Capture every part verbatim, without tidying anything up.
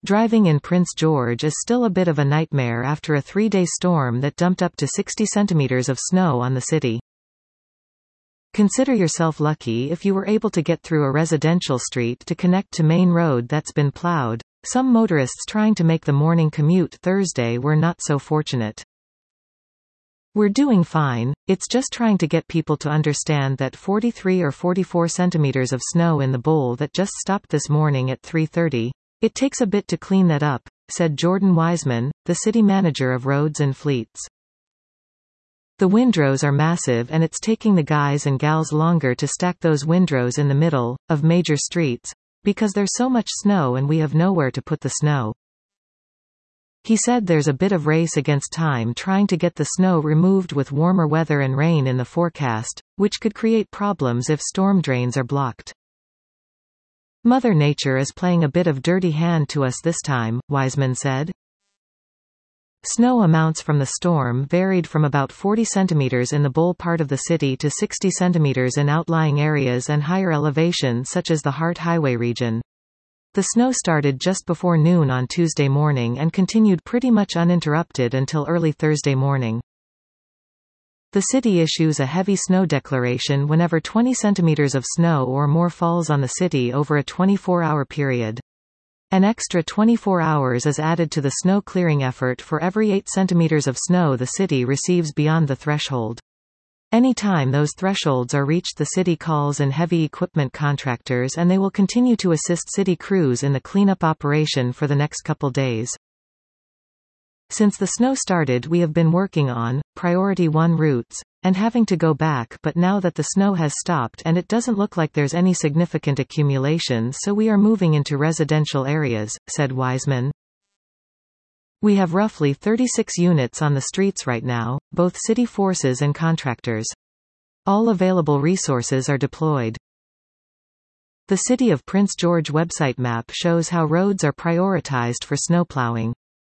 Driving in Prince George is still a bit of a nightmare after a three-day storm that dumped up to sixty centimeters of snow on the city. Consider yourself lucky if you were able to get through a residential street to connect to main road that's been plowed. Some motorists trying to make the morning commute Thursday were not so fortunate. We're doing fine, it's just trying to get people to understand that forty-three or forty-four centimeters of snow in the bowl that just stopped this morning at three thirty. It takes a bit to clean that up, said Jordan Wiseman, the city manager of roads and fleets. The windrows are massive and it's taking the guys and gals longer to stack those windrows in the middle of major streets, because there's so much snow and we have nowhere to put the snow. He said there's a bit of race against time trying to get the snow removed with warmer weather and rain in the forecast, which could create problems if storm drains are blocked. Mother Nature is playing a bit of dirty hand to us this time, Wiseman said. Snow amounts from the storm varied from about forty centimeters in the bowl part of the city to sixty centimeters in outlying areas and higher elevation such as the Hart Highway region. The snow started just before noon on Tuesday morning and continued pretty much uninterrupted until early Thursday morning. The city issues a heavy snow declaration whenever twenty centimeters of snow or more falls on the city over a twenty-four hour period. An extra twenty-four hours is added to the snow clearing effort for every eight centimeters of snow the city receives beyond the threshold. Any time those thresholds are reached, the city calls in heavy equipment contractors and they will continue to assist city crews in the cleanup operation for the next couple days. Since the snow started, we have been working on priority one routes and having to go back, but now that the snow has stopped and it doesn't look like there's any significant accumulation, so we are moving into residential areas, said Wiseman. We have roughly thirty-six units on the streets right now, both city forces and contractors. All available resources are deployed. The City of Prince George website map shows how roads are prioritized for snowplowing.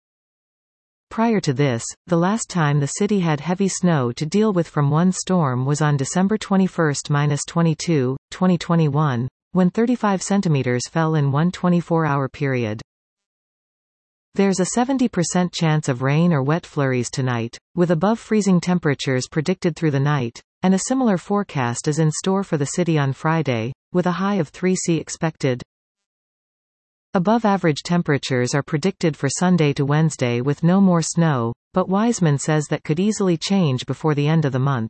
Prior to this, the last time the city had heavy snow to deal with from one storm was on December twenty-first to twenty-second, twenty twenty-one, when thirty-five centimeters fell in one twenty-four hour period. There's a seventy percent chance of rain or wet flurries tonight, with above freezing temperatures predicted through the night, and a similar forecast is in store for the city on Friday, with a high of three C expected. Above average temperatures are predicted for Sunday to Wednesday with no more snow, but Wiseman says that could easily change before the end of the month.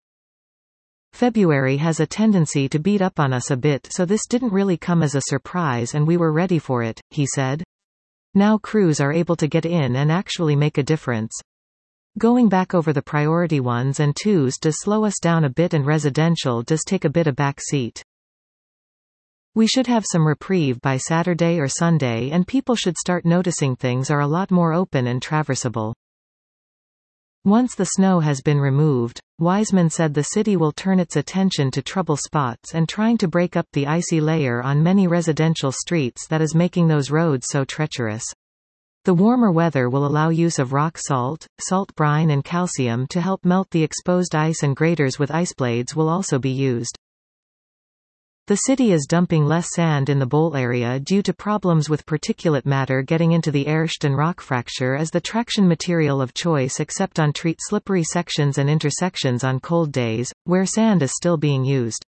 February has a tendency to beat up on us a bit, so this didn't really come as a surprise and we were ready for it, he said. Now crews are able to get in and actually make a difference. Going back over the priority ones and twos does slow us down a bit and residential does take a bit of back seat. We should have some reprieve by Saturday or Sunday and people should start noticing things are a lot more open and traversable. Once the snow has been removed, Wiseman said the city will turn its attention to trouble spots and trying to break up the icy layer on many residential streets that is making those roads so treacherous. The warmer weather will allow use of rock salt, salt brine and calcium to help melt the exposed ice, and graders with ice blades will also be used. The city is dumping less sand in the bowl area due to problems with particulate matter getting into the air. And rock fracture is the traction material of choice except on treat slippery sections and intersections on cold days, where sand is still being used.